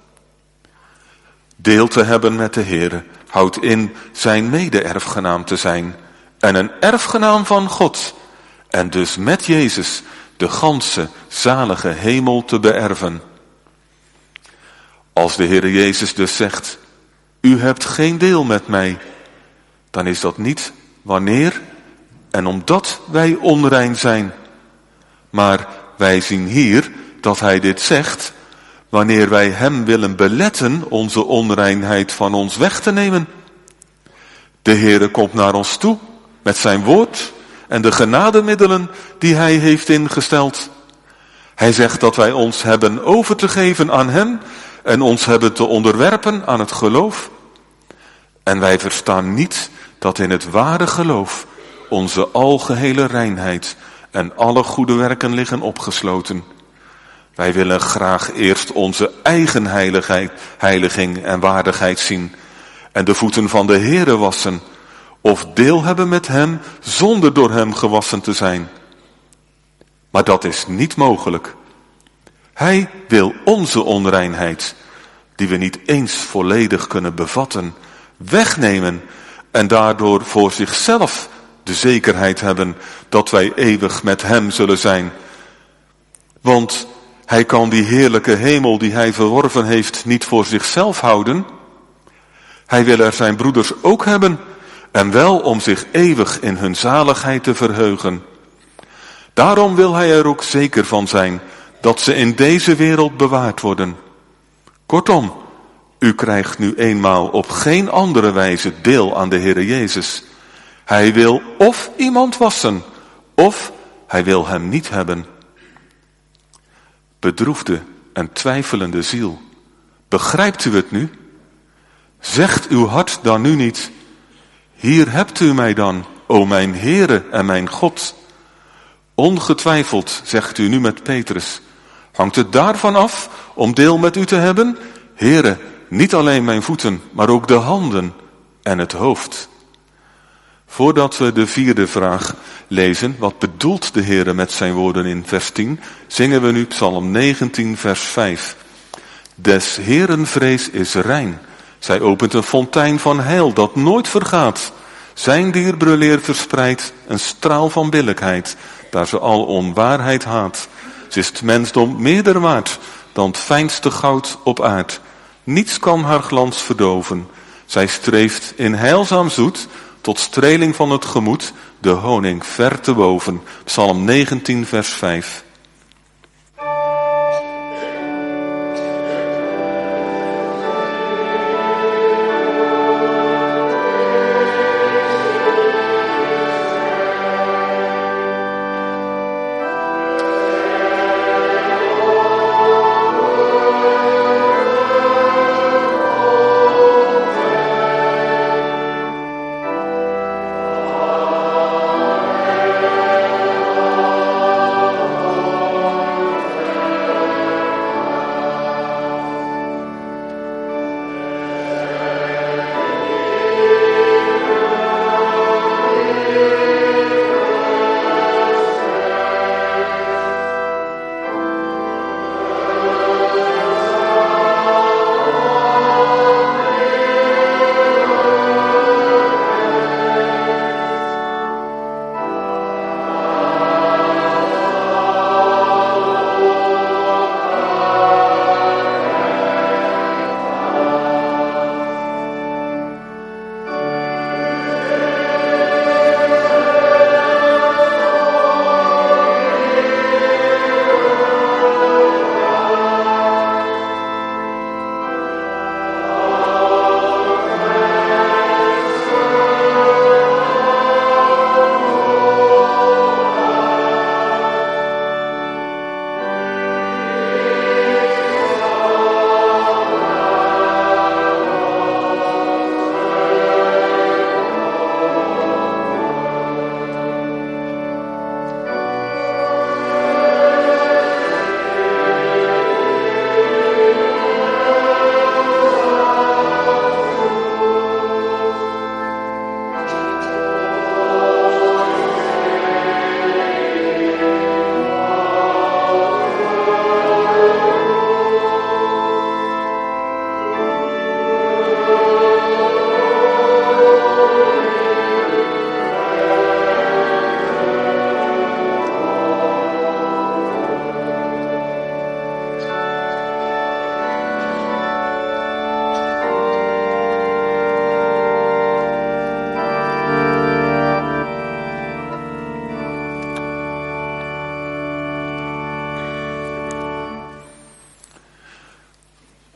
Deel te hebben met de Heere houdt in zijn mede-erfgenaam te zijn en een erfgenaam van God en dus met Jezus de ganse zalige hemel te beërven. Als de Heere Jezus dus zegt, u hebt geen deel met mij, dan is dat niet wanneer en omdat wij onrein zijn. Maar wij zien hier dat hij dit zegt wanneer wij hem willen beletten onze onreinheid van ons weg te nemen. De Heere komt naar ons toe met zijn woord en de genademiddelen die hij heeft ingesteld. Hij zegt dat wij ons hebben over te geven aan hem en ons hebben te onderwerpen aan het geloof. En wij verstaan niet dat in het ware geloof onze algehele reinheid en alle goede werken liggen opgesloten. Wij willen graag eerst onze eigen heiligheid, heiliging en waardigheid zien en de voeten van de Heere wassen of deel hebben met hem zonder door hem gewassen te zijn. Maar dat is niet mogelijk. Hij wil onze onreinheid, die we niet eens volledig kunnen bevatten, wegnemen en daardoor voor zichzelf de zekerheid hebben dat wij eeuwig met hem zullen zijn. Want hij kan die heerlijke hemel die hij verworven heeft niet voor zichzelf houden. Hij wil er zijn broeders ook hebben en wel om zich eeuwig in hun zaligheid te verheugen. Daarom wil hij er ook zeker van zijn dat ze in deze wereld bewaard worden. Kortom, u krijgt nu eenmaal op geen andere wijze deel aan de Heere Jezus. Hij wil of iemand wassen, of hij wil hem niet hebben. Bedroefde en twijfelende ziel, begrijpt u het nu? Zegt uw hart dan nu niet, hier hebt u mij dan, o mijn Heere en mijn God. Ongetwijfeld, zegt u nu met Petrus, hangt het daarvan af om deel met u te hebben? Heere, niet alleen mijn voeten, maar ook de handen en het hoofd. Voordat we de vierde vraag lezen, wat bedoelt de Heere met zijn woorden in vers tien, zingen we nu Psalm negentien vers vijf. Des Heeren vrees is rein, zij opent een fontein van heil dat nooit vergaat. Zijn dierbare leer verspreidt een straal van billijkheid, daar ze al onwaarheid haat. Ze is het mensdom meerder waard dan het fijnste goud op aard. Niets kan haar glans verdoven. Zij streeft in heilzaam zoet tot streling van het gemoed, de honing ver te boven. Psalm negentien vers vijf. Oh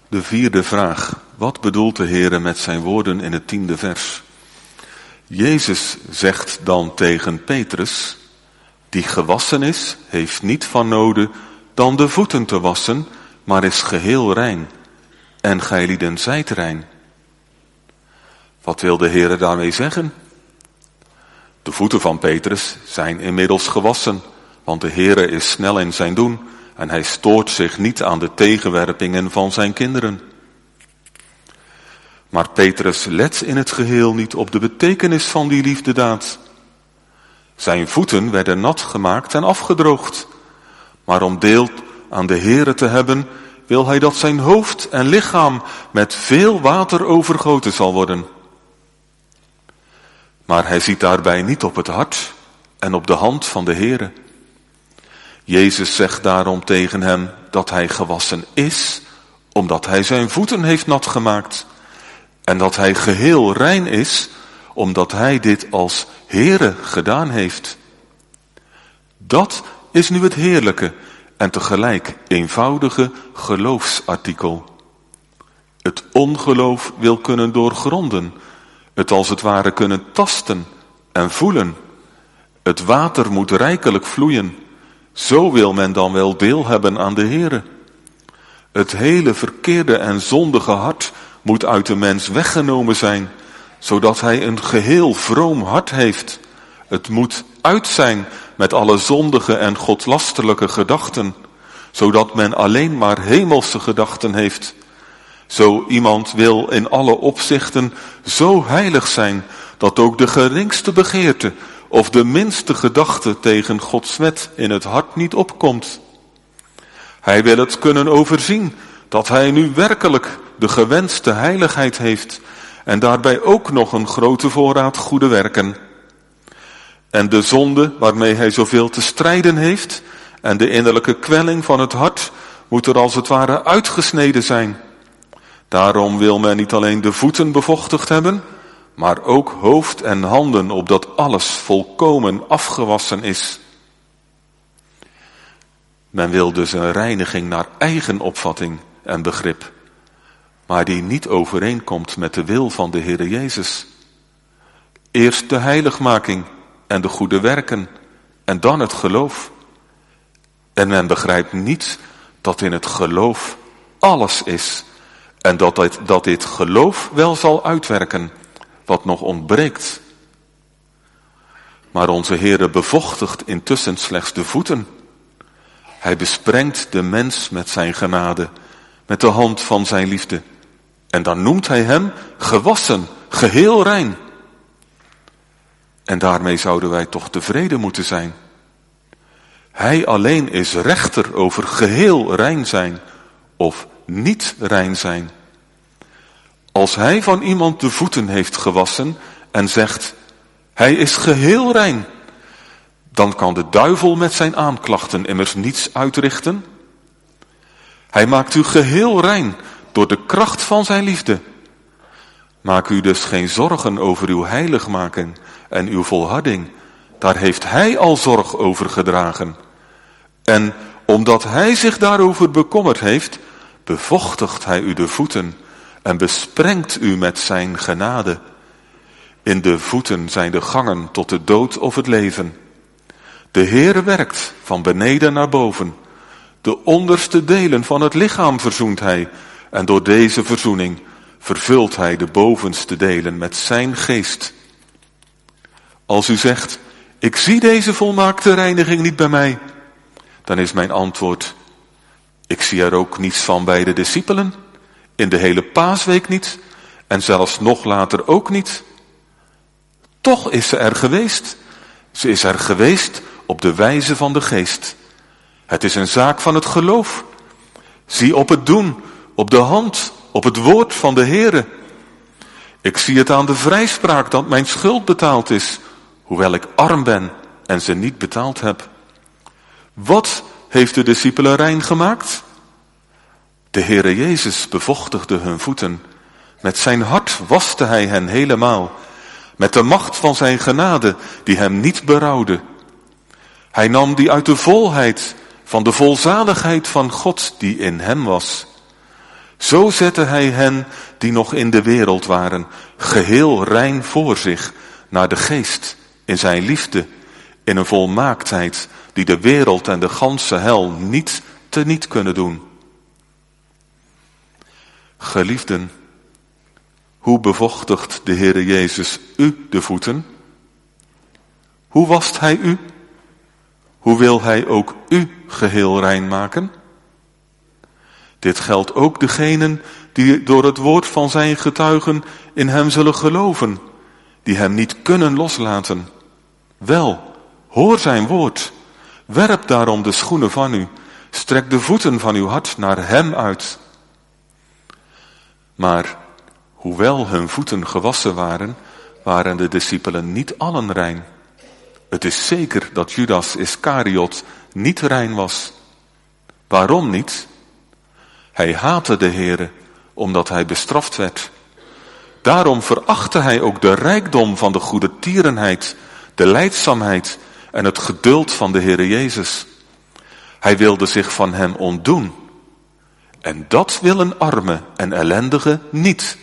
De vierde vraag. Wat bedoelt de Heere met zijn woorden in het tiende vers? Jezus zegt dan tegen Petrus: die gewassen is, heeft niet van noden dan de voeten te wassen, maar is geheel rein. En gijlieden zijt rein. Wat wil de Heere daarmee zeggen? De voeten van Petrus zijn inmiddels gewassen, want de Heere is snel in zijn doen en hij stoort zich niet aan de tegenwerpingen van zijn kinderen. Maar Petrus let in het geheel niet op de betekenis van die liefdedaad. Zijn voeten werden nat gemaakt en afgedroogd, maar om deel aan de Heere te hebben, wil hij dat zijn hoofd en lichaam met veel water overgoten zal worden. Maar hij ziet daarbij niet op het hart en op de hand van de Heere. Jezus zegt daarom tegen hem dat hij gewassen is, omdat hij zijn voeten heeft nat gemaakt. En dat hij geheel rein is, omdat hij dit als Heere gedaan heeft. Dat is nu het heerlijke en tegelijk eenvoudige geloofsartikel. Het ongeloof wil kunnen doorgronden, het als het ware kunnen tasten en voelen. Het water moet rijkelijk vloeien, zo wil men dan wel deel hebben aan de Heere. Het hele verkeerde en zondige hart moet uit de mens weggenomen zijn, zodat hij een geheel vroom hart heeft. Het moet uit zijn met alle zondige en godlasterlijke gedachten, zodat men alleen maar hemelse gedachten heeft. Zo iemand wil in alle opzichten zo heilig zijn, dat ook de geringste begeerte of de minste gedachte tegen Gods wet in het hart niet opkomt. Hij wil het kunnen overzien, dat hij nu werkelijk de gewenste heiligheid heeft en daarbij ook nog een grote voorraad goede werken. En de zonde waarmee hij zoveel te strijden heeft en de innerlijke kwelling van het hart moet er als het ware uitgesneden zijn. Daarom wil men niet alleen de voeten bevochtigd hebben, maar ook hoofd en handen, opdat alles volkomen afgewassen is. Men wil dus een reiniging naar eigen opvatting en begrip, maar die niet overeenkomt met de wil van de Heere Jezus. Eerst de heiligmaking en de goede werken en dan het geloof. En men begrijpt niet dat in het geloof alles is en dat dit, dat dit geloof wel zal uitwerken wat nog ontbreekt. Maar onze Heere bevochtigt intussen slechts de voeten. Hij besprengt de mens met zijn genade, met de hand van zijn liefde. En dan noemt hij hem gewassen, geheel rein. En daarmee zouden wij toch tevreden moeten zijn. Hij alleen is rechter over geheel rein zijn of niet rein zijn. Als hij van iemand de voeten heeft gewassen en zegt, hij is geheel rein, dan kan de duivel met zijn aanklachten immers niets uitrichten. Hij maakt u geheel rein door de kracht van zijn liefde. Maak u dus geen zorgen over uw heiligmaking en uw volharding. Daar heeft hij al zorg over gedragen. En omdat hij zich daarover bekommerd heeft, bevochtigt hij u de voeten en besprengt u met zijn genade. In de voeten zijn de gangen tot de dood of het leven. De Heere werkt van beneden naar boven. De onderste delen van het lichaam verzoent hij. En door deze verzoening vervult hij de bovenste delen met zijn geest. Als u zegt, ik zie deze volmaakte reiniging niet bij mij, dan is mijn antwoord, ik zie er ook niets van bij de discipelen, in de hele paasweek niet, en zelfs nog later ook niet. Toch is ze er geweest. Ze is er geweest op de wijze van de geest. Het is een zaak van het geloof. Zie op het doen, op de hand, op het woord van de Heere. Ik zie het aan de vrijspraak dat mijn schuld betaald is, hoewel ik arm ben en ze niet betaald heb. Wat heeft de discipelen rein gemaakt? De Heere Jezus bevochtigde hun voeten. Met zijn hart waste hij hen helemaal. Met de macht van zijn genade die hem niet berouwde. Hij nam die uit de volheid van de volzaligheid van God die in hem was. Zo zette hij hen die nog in de wereld waren, geheel rein voor zich, naar de geest, in zijn liefde, in een volmaaktheid die de wereld en de ganse hel niet teniet kunnen doen. Geliefden, hoe bevochtigt de Heere Jezus u de voeten? Hoe wast hij u? Hoe wil hij ook u geheel rein maken? Dit geldt ook degenen die door het woord van zijn getuigen in hem zullen geloven, die hem niet kunnen loslaten. Wel, hoor zijn woord, werp daarom de schoenen van u, strek de voeten van uw hart naar hem uit. Maar, hoewel hun voeten gewassen waren, waren de discipelen niet allen rein. Het is zeker dat Judas Iskariot niet rein was. Waarom niet? Hij haatte de Heere, omdat hij bestraft werd. Daarom verachtte hij ook de rijkdom van de goedertierenheid, de lijdzaamheid en het geduld van de Heere Jezus. Hij wilde zich van hem ontdoen. En dat willen arme en ellendigen niet.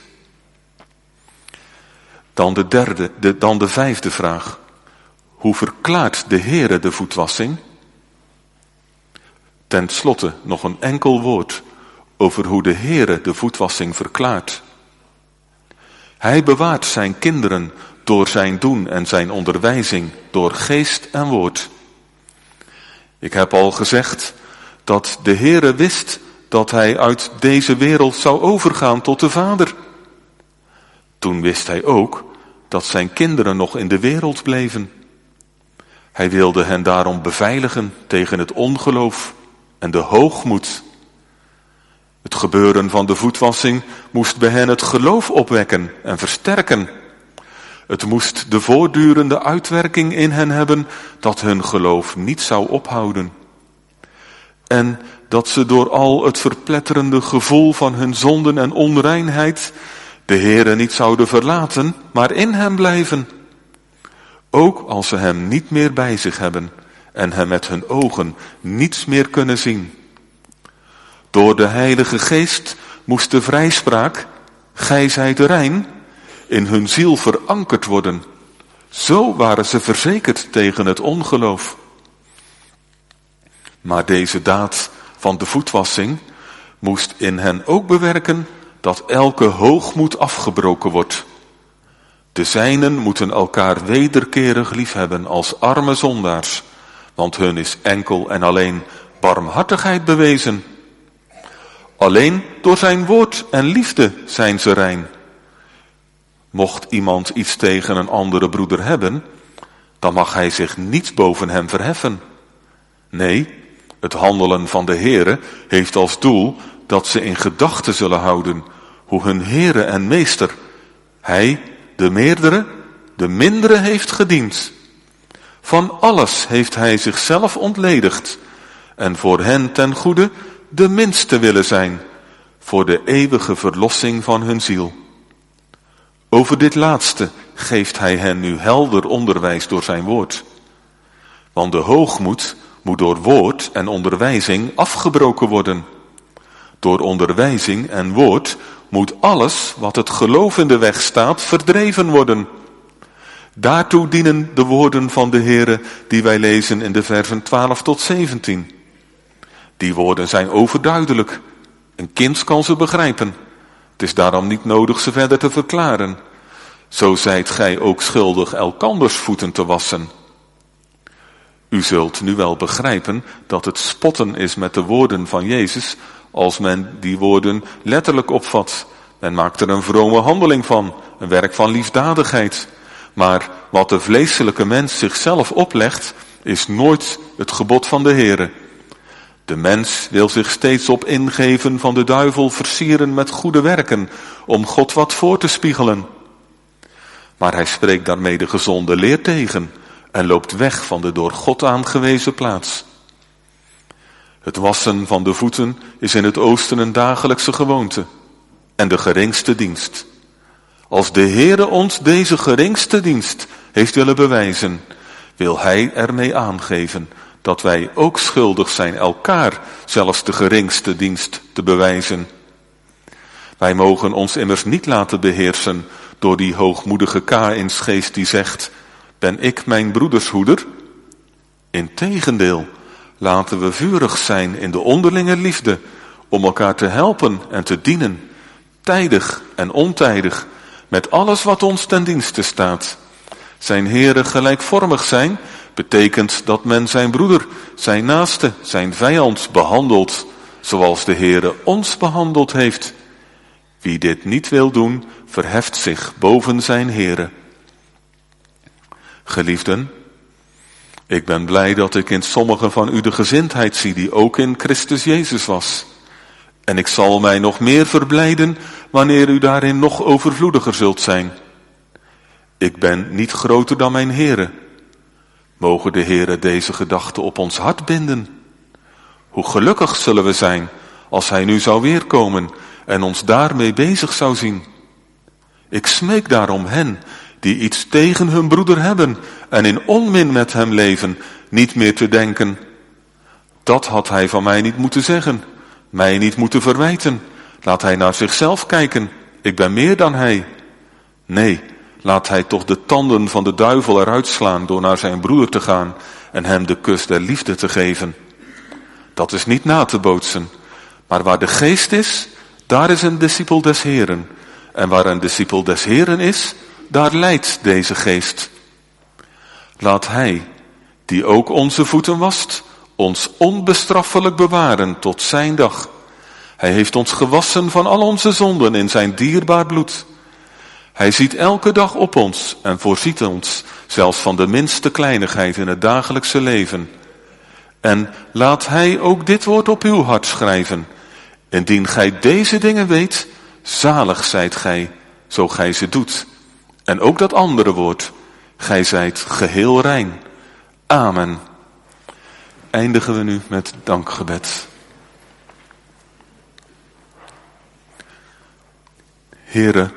Dan de derde, de, dan de vijfde vraag. Hoe verklaart de Heere de voetwassing? Ten slotte nog een enkel woord over hoe de Heere de voetwassing verklaart. Hij bewaart zijn kinderen door zijn doen en zijn onderwijzing, door geest en woord. Ik heb al gezegd dat de Heere wist dat hij uit deze wereld zou overgaan tot de Vader. Toen wist hij ook dat zijn kinderen nog in de wereld bleven. Hij wilde hen daarom beveiligen tegen het ongeloof en de hoogmoed. Het gebeuren van de voetwassing moest bij hen het geloof opwekken en versterken. Het moest de voortdurende uitwerking in hen hebben dat hun geloof niet zou ophouden. En dat ze door al het verpletterende gevoel van hun zonden en onreinheid de Heere niet zouden verlaten, maar in hem blijven. Ook als ze hem niet meer bij zich hebben en hem met hun ogen niets meer kunnen zien. Door de Heilige Geest moest de vrijspraak, gij zijt rein, in hun ziel verankerd worden. Zo waren ze verzekerd tegen het ongeloof. Maar deze daad van de voetwassing moest in hen ook bewerken dat elke hoogmoed afgebroken wordt. De zijnen moeten elkaar wederkerig liefhebben als arme zondaars, want hun is enkel en alleen barmhartigheid bewezen. Alleen door zijn woord en liefde zijn ze rein. Mocht iemand iets tegen een andere broeder hebben, dan mag hij zich niet boven hem verheffen. Nee, het handelen van de Heere heeft als doel dat ze in gedachten zullen houden hoe hun Heere en Meester, hij, de meerdere, de mindere heeft gediend. Van alles heeft hij zichzelf ontledigd en voor hen ten goede de minste willen zijn, voor de eeuwige verlossing van hun ziel. Over dit laatste geeft hij hen nu helder onderwijs door zijn woord. Want de hoogmoed moet door woord en onderwijzing afgebroken worden. Door onderwijzing en woord moet alles wat het geloof in de weg staat verdreven worden. Daartoe dienen de woorden van de Heere die wij lezen in de versen twaalf tot zeventien. Die woorden zijn overduidelijk. Een kind kan ze begrijpen. Het is daarom niet nodig ze verder te verklaren. Zo zijt gij ook schuldig elkanders voeten te wassen. U zult nu wel begrijpen dat het spotten is met de woorden van Jezus als men die woorden letterlijk opvat. Men maakt er een vrome handeling van, een werk van liefdadigheid. Maar wat de vleeselijke mens zichzelf oplegt, is nooit het gebod van de Heere. De mens wil zich steeds op ingeven van de duivel versieren met goede werken, om God wat voor te spiegelen. Maar hij spreekt daarmee de gezonde leer tegen en loopt weg van de door God aangewezen plaats. Het wassen van de voeten is in het oosten een dagelijkse gewoonte en de geringste dienst. Als de Heere ons deze geringste dienst heeft willen bewijzen, wil hij ermee aangeven dat wij ook schuldig zijn elkaar zelfs de geringste dienst te bewijzen. Wij mogen ons immers niet laten beheersen door die hoogmoedige Kaïnsgeest die zegt, ben ik mijn broeders hoeder? Integendeel, laten we vurig zijn in de onderlinge liefde, om elkaar te helpen en te dienen, tijdig en ontijdig, met alles wat ons ten dienste staat. Zijn Heere gelijkvormig zijn, betekent dat men zijn broeder, zijn naaste, zijn vijand behandelt, zoals de Heere ons behandeld heeft. Wie dit niet wil doen, verheft zich boven zijn Heere. Geliefden, ik ben blij dat ik in sommigen van u de gezindheid zie die ook in Christus Jezus was. En ik zal mij nog meer verblijden wanneer u daarin nog overvloediger zult zijn. Ik ben niet groter dan mijn Heere. Mogen de Heere deze gedachte op ons hart binden. Hoe gelukkig zullen we zijn als hij nu zou weerkomen en ons daarmee bezig zou zien. Ik smeek daarom hen die iets tegen hun broeder hebben en in onmin met hem leven, niet meer te denken, dat had hij van mij niet moeten zeggen, mij niet moeten verwijten. Laat hij naar zichzelf kijken, ik ben meer dan hij. Nee, laat hij toch de tanden van de duivel eruit slaan door naar zijn broeder te gaan en hem de kus der liefde te geven. Dat is niet na te bootsen, maar waar de geest is, daar is een discipel des Heren. En waar een discipel des Heren is, daar leidt deze geest. Laat hij, die ook onze voeten wast, ons onbestraffelijk bewaren tot zijn dag. Hij heeft ons gewassen van al onze zonden in zijn dierbaar bloed. Hij ziet elke dag op ons en voorziet ons, zelfs van de minste kleinigheid in het dagelijkse leven. En laat hij ook dit woord op uw hart schrijven. Indien gij deze dingen weet, zalig zijt gij, zo gij ze doet. En ook dat andere woord, gij zijt geheel rein. Amen. Eindigen we nu met dankgebed. Heere,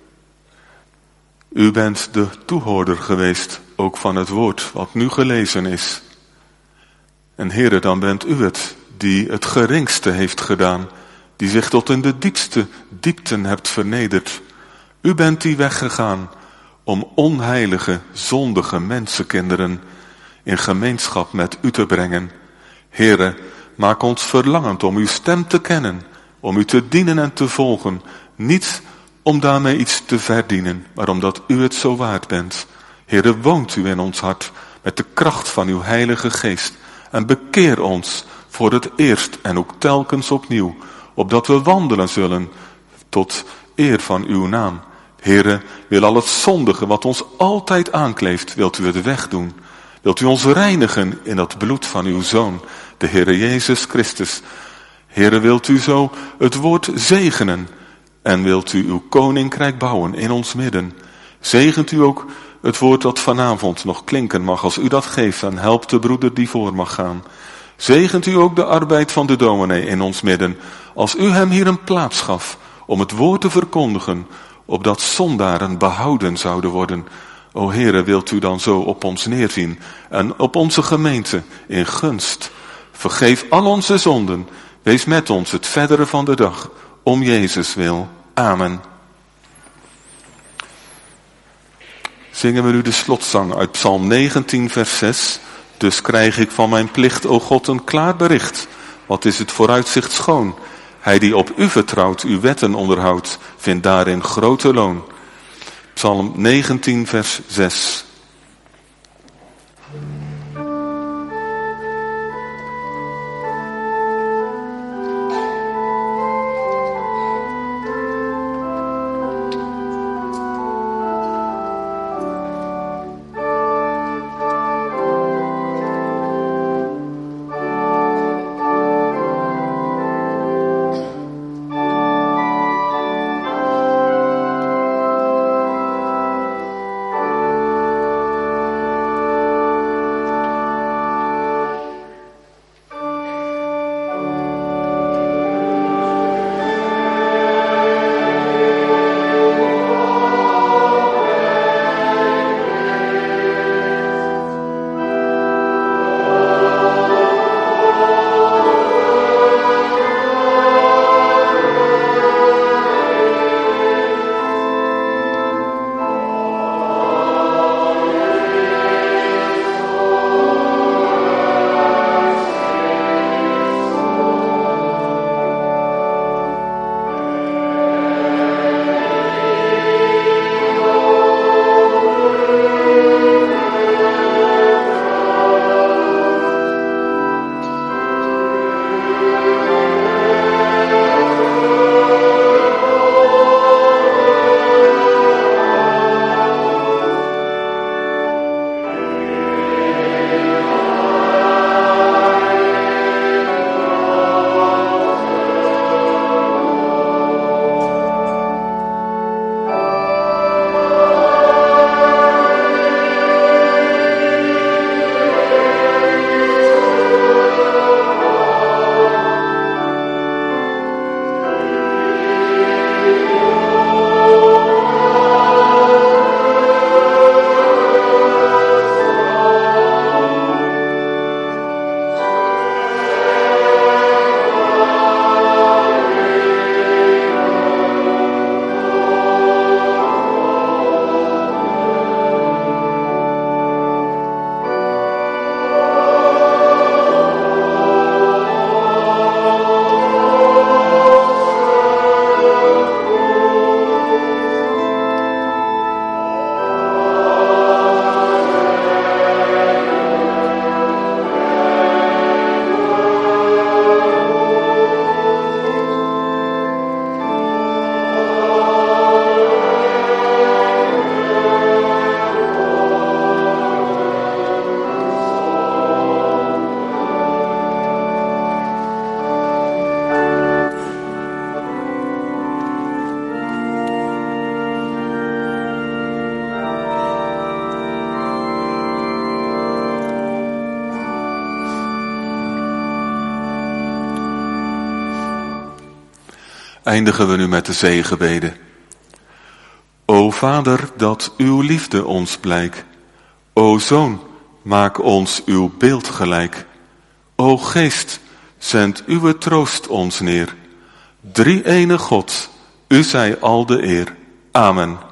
u bent de toehoorder geweest, ook van het woord wat nu gelezen is. En Heere, dan bent u het die het geringste heeft gedaan, die zich tot in de diepste diepten hebt vernederd. U bent die weggegaan om onheilige, zondige mensenkinderen in gemeenschap met u te brengen. Heere, maak ons verlangend om uw stem te kennen, om u te dienen en te volgen, niet om daarmee iets te verdienen, maar omdat u het zo waard bent. Heere, woont u in ons hart met de kracht van uw Heilige Geest en bekeer ons voor het eerst en ook telkens opnieuw, opdat we wandelen zullen tot eer van uw naam. Heere, wil al het zondige wat ons altijd aankleeft, wilt u het wegdoen. Wilt u ons reinigen in het bloed van uw Zoon, de Heere Jezus Christus. Heere, wilt u zo het woord zegenen en wilt u uw koninkrijk bouwen in ons midden. Zegent u ook het woord dat vanavond nog klinken mag als u dat geeft en helpt de broeder die voor mag gaan. Zegent u ook de arbeid van de dominee in ons midden, als u hem hier een plaats gaf om het woord te verkondigen, opdat zondaren behouden zouden worden. O Heere, wilt u dan zo op ons neerzien en op onze gemeente in gunst. Vergeef al onze zonden, wees met ons het verdere van de dag, om Jezus wil. Amen. Zingen we nu de slotzang uit Psalm negentien vers zes. Dus krijg ik van mijn plicht, o God, een klaar bericht. Wat is het vooruitzicht schoon. Hij die op u vertrouwt, uw wetten onderhoudt, vindt daarin grote loon. Psalm negentien vers zes. eindigen we nu met de zegenbeden. O Vader, dat uw liefde ons blijk. O Zoon, maak ons uw beeld gelijk. O Geest, zend uw troost ons neer. Drie-ene God, u zij al de eer. Amen.